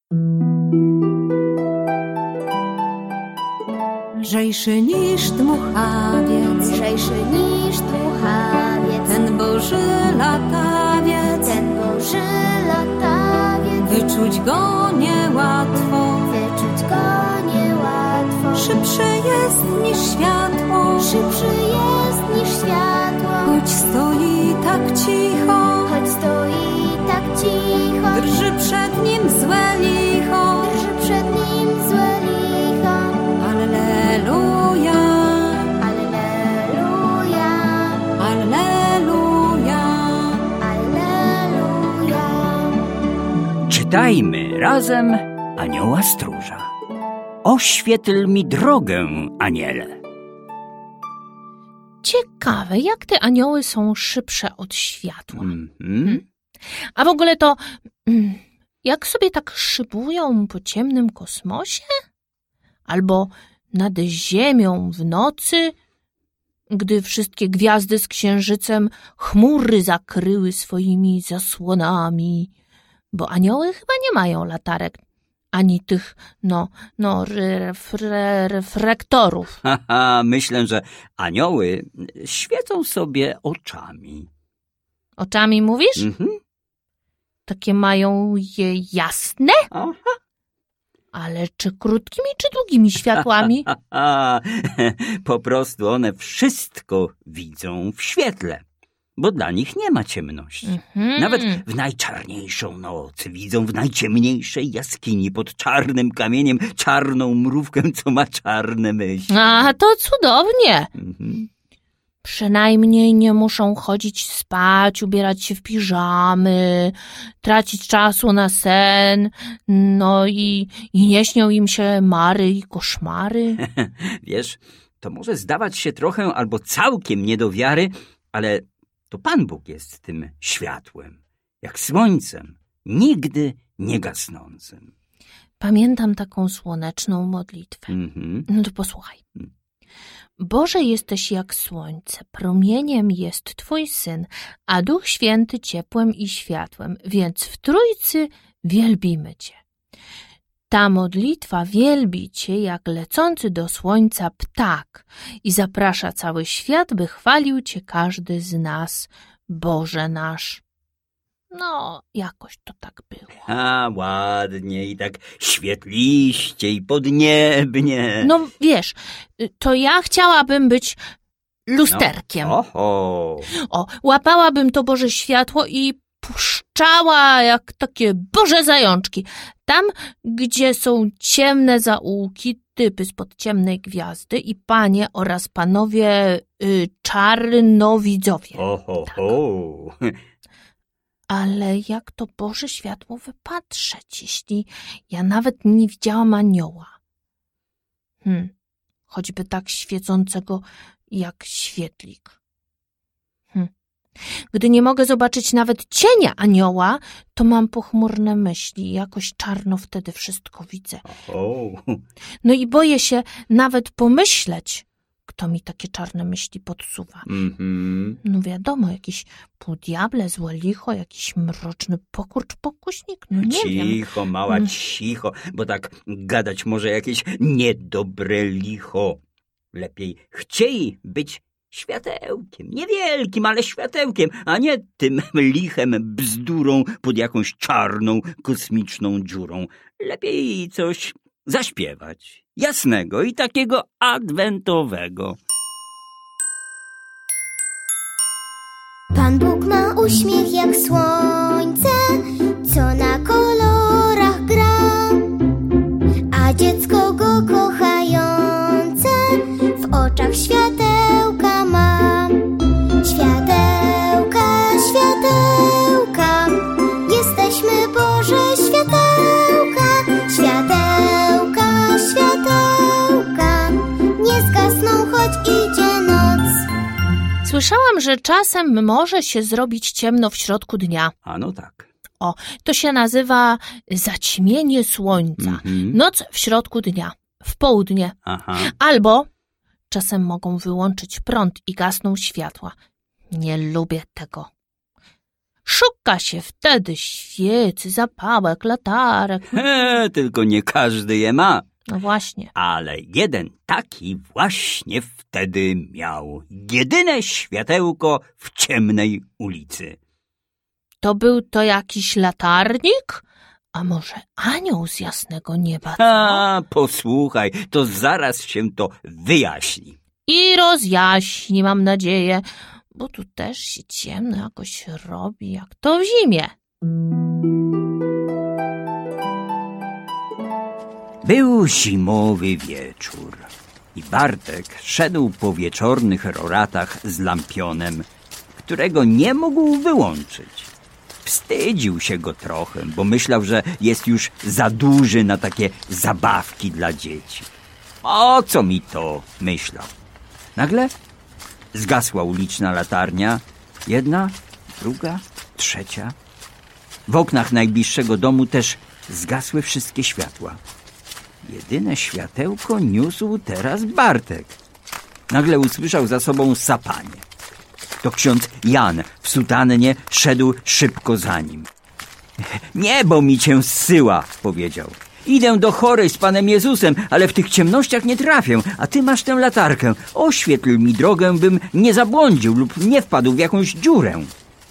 Lżejszy niż dmuchawiec, ten Boży latawiec, wyczuć go niełatwo, szybszy jest niż światło, choć stoi tak cicho, drży przed nim złe licho, Alleluja, Alleluja, Alleluja. Czytajmy razem Anioła Stróża. Oświetl mi drogę, aniele. Ciekawe, jak te anioły są szybsze od światła. Mhm. A w ogóle to, jak sobie tak szybują po ciemnym kosmosie? Albo nad ziemią w nocy, gdy wszystkie gwiazdy z księżycem chmury zakryły swoimi zasłonami. Bo anioły chyba nie mają latarek, ani tych, reflektorów. Haha, myślę, że anioły świecą sobie oczami. Oczami mówisz? Mhm. Takie mają je jasne? Aha. Ale czy krótkimi, czy długimi światłami? Po prostu one wszystko widzą w świetle, bo dla nich nie ma ciemności. Nawet w najczarniejszą noc widzą w najciemniejszej jaskini pod czarnym kamieniem czarną mrówkę, co ma czarne myśli. A, to cudownie. Przynajmniej nie muszą chodzić spać, ubierać się w piżamy, tracić czasu na sen, i nie śnią im się mary i koszmary. Wiesz, to może zdawać się trochę albo całkiem nie do wiary, ale to Pan Bóg jest tym światłem, jak słońcem, nigdy nie gasnącym. Pamiętam taką słoneczną modlitwę. No to posłuchaj. Boże, jesteś jak słońce, promieniem jest Twój Syn, a Duch Święty ciepłem i światłem, więc w Trójcy wielbimy Cię. Ta modlitwa wielbi Cię jak lecący do słońca ptak i zaprasza cały świat, by chwalił Cię każdy z nas, Boże nasz. Jakoś to tak było. A, ładnie i tak świetliście i podniebnie. Wiesz, to ja chciałabym być lusterkiem. Łapałabym to Boże światło i puszczała jak takie Boże zajączki. Tam, gdzie są ciemne zaułki, typy spod ciemnej gwiazdy i panie oraz panowie czarnowidzowie. Ale jak to Boże światło wypatrzeć, jeśli ja nawet nie widziałam anioła? Choćby tak świecącego jak świetlik. Gdy nie mogę zobaczyć nawet cienia anioła, to mam pochmurne myśli. Jakoś czarno wtedy wszystko widzę. I boję się nawet pomyśleć, kto mi takie czarne myśli podsuwa. Wiadomo, jakiś półdiable, złe licho, jakiś mroczny pokurcz, pokuśnik, nie wiem. Cicho, mała, cicho, bo tak gadać może jakieś niedobre licho. Lepiej chciej być światełkiem, niewielkim, ale światełkiem, a nie tym lichem bzdurą pod jakąś czarną, kosmiczną dziurą. Lepiej coś zaśpiewać, jasnego i takiego adwentowego. Pan Bóg ma uśmiech jak słońce, co na kolorach gra, a dziecko go kochające w oczach światełka ma. Światełka, światełka, jesteśmy Boże światełka. Światełka, światełka, nie zgasną, choć idzie noc. Słyszałam, że czasem może się zrobić ciemno w środku dnia. Tak. To się nazywa zaćmienie słońca. Noc w środku dnia, w południe. Albo czasem mogą wyłączyć prąd i gasną światła. Nie lubię tego. Szuka się wtedy świecy, zapałek, latarek. Tylko nie każdy je ma. No właśnie. Ale jeden taki właśnie wtedy miał. Jedyne światełko w ciemnej ulicy. To był to jakiś latarnik? A może anioł z jasnego nieba? Posłuchaj, to zaraz się to wyjaśni. I rozjaśni, mam nadzieję, bo tu też się ciemno jakoś robi, jak to w zimie. Był zimowy wieczór i Bartek szedł po wieczornych roratach z lampionem, którego nie mógł wyłączyć. Wstydził się go trochę, bo myślał, że jest już za duży na takie zabawki dla dzieci. O co mi to? Myślał. Nagle zgasła uliczna latarnia. Jedna, druga, trzecia. W oknach najbliższego domu też zgasły wszystkie światła. Jedyne światełko niósł teraz Bartek. Nagle usłyszał za sobą sapanie. To ksiądz Jan w sutannie szedł szybko za nim. Niebo mi cię zsyła, powiedział. Idę do chorej z Panem Jezusem, ale w tych ciemnościach nie trafię, a ty masz tę latarkę. Oświetl mi drogę, bym nie zabłądził lub nie wpadł w jakąś dziurę.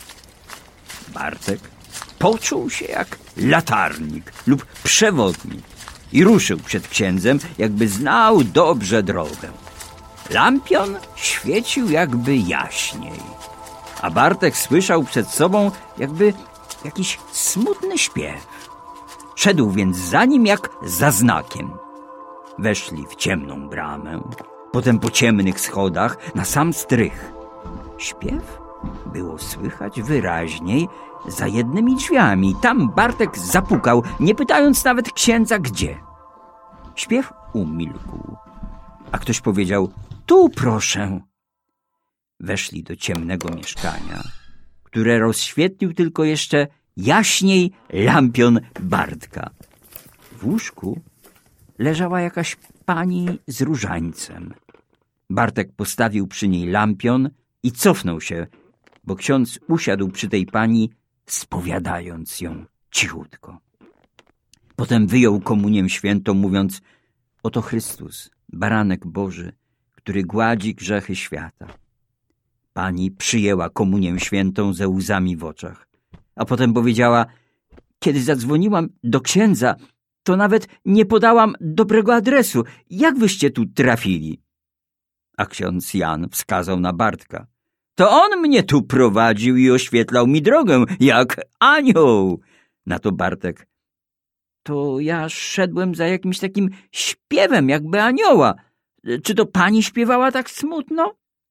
Bartek poczuł się jak latarnik lub przewodnik i ruszył przed księdzem, jakby znał dobrze drogę. Lampion świecił jakby jaśniej, a Bartek słyszał przed sobą jakby jakiś smutny śpiew. Szedł więc za nim jak za znakiem. Weszli w ciemną bramę, potem po ciemnych schodach na sam strych. Śpiew było słychać wyraźniej za jednymi drzwiami. Tam Bartek zapukał, nie pytając nawet księdza gdzie. Śpiew umilkł, a ktoś powiedział: tu proszę. Weszli do ciemnego mieszkania, które rozświetlił tylko jeszcze jaśniej lampion Bartka. W łóżku leżała jakaś pani z różańcem. Bartek postawił przy niej lampion i cofnął się, bo ksiądz usiadł przy tej pani, spowiadając ją cichutko. Potem wyjął komunię świętą, mówiąc: oto Chrystus, baranek Boży, który gładzi grzechy świata. Pani przyjęła komunię świętą ze łzami w oczach, a potem powiedziała: kiedy zadzwoniłam do księdza, to nawet nie podałam dobrego adresu. Jak wyście tu trafili? A ksiądz Jan wskazał na Bartka. To on mnie tu prowadził i oświetlał mi drogę, jak anioł. Na to Bartek: to ja szedłem za jakimś takim śpiewem, jakby anioła. Czy to pani śpiewała tak smutno?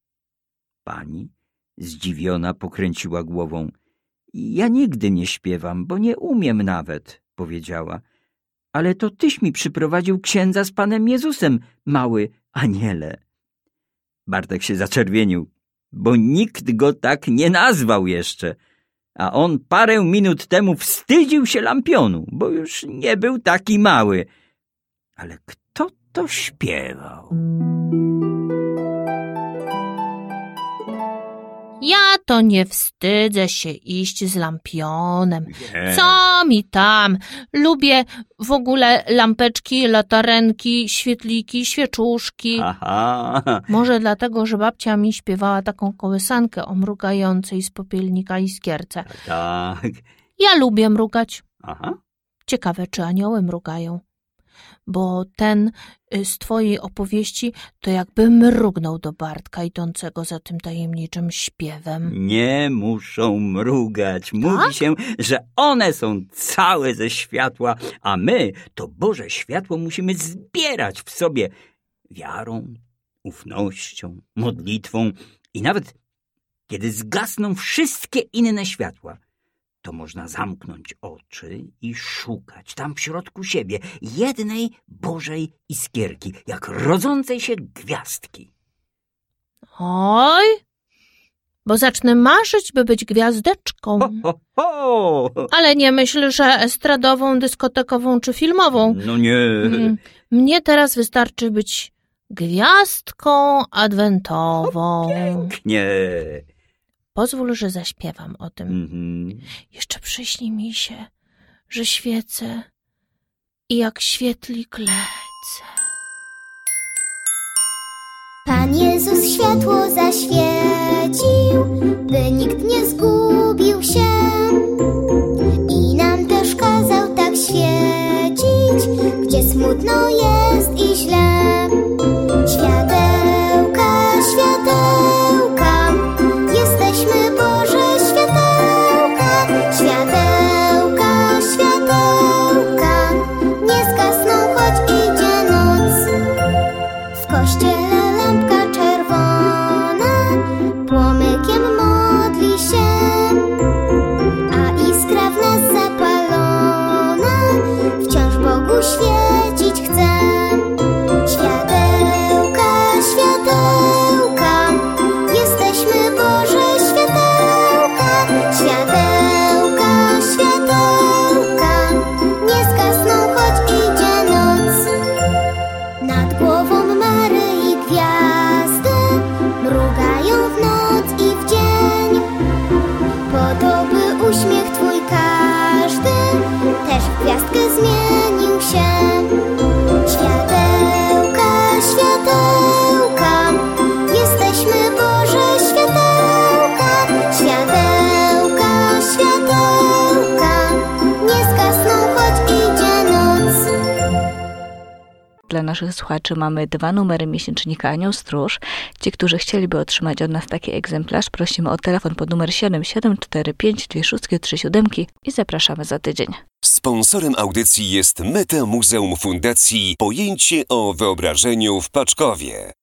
Pani, zdziwiona, pokręciła głową. Ja nigdy nie śpiewam, bo nie umiem nawet, powiedziała. Ale to tyś mi przyprowadził księdza z Panem Jezusem, mały aniele. Bartek się zaczerwienił, bo nikt go tak nie nazwał jeszcze, a on parę minut temu wstydził się lampionu, bo już nie był taki mały. Ale kto to śpiewał? Ja to nie wstydzę się iść z lampionem. Nie. Co mi tam? Lubię w ogóle lampeczki, latarenki, świetliki, świeczuszki. Aha. Może dlatego, że babcia mi śpiewała taką kołysankę o mrugającej z popielnika iskierce. Tak. Ja lubię mrugać. Aha. Ciekawe, czy anioły mrugają. Bo ten z twojej opowieści to jakby mrugnął do Bartka idącego za tym tajemniczym śpiewem. Nie muszą mrugać. Mówi się, że one są całe ze światła, a my to Boże światło musimy zbierać w sobie wiarą, ufnością, modlitwą i nawet kiedy zgasną wszystkie inne światła, to można zamknąć oczy i szukać tam w środku siebie jednej Bożej iskierki, jak rodzącej się gwiazdki. Oj, bo zacznę marzyć, by być gwiazdeczką. Ho, ho, ho. Ale nie myśl, że estradową, dyskotekową czy filmową. No nie. Mnie teraz wystarczy być gwiazdką adwentową. Pięknie. pozwól, że zaśpiewam o tym. Jeszcze Przyśni mi się, że świecę i jak świetlik lecę. Pan Jezus światło zaświecił, by nikt nie zgubił się. I nam też kazał tak świecić, gdzie smutno jest i źle. Światełka, światełka, jesteśmy Boże światełka. Światełka, światełka, nie zgasną, choć idzie noc. W kościele lampka czerwona płomykiem modli się, a iskra w nas zapalona wciąż Bogu świecić chce. Światełka, światełka, jesteśmy Boże światełka. Światełka, światełka, nie zgasną, choć idzie noc. Nad głową Maryi gwiazdy mrugają w noc i w dzień, po to, by uśmiech Twój każdy też w gwiazdkę zmienił się. Światełka, światełka, jesteśmy Boże światełka. Światełka, światełka, nie zgasną, choć idzie noc. Dla naszych słuchaczy mamy 2 numery miesięcznika Anioł Stróż. Ci, którzy chcieliby otrzymać od nas taki egzemplarz, prosimy o telefon pod numer 7745263 i zapraszamy za tydzień. Sponsorem audycji jest Metamuzeum Fundacji Pojęcie o Wyobrażeniu w Paczkowie.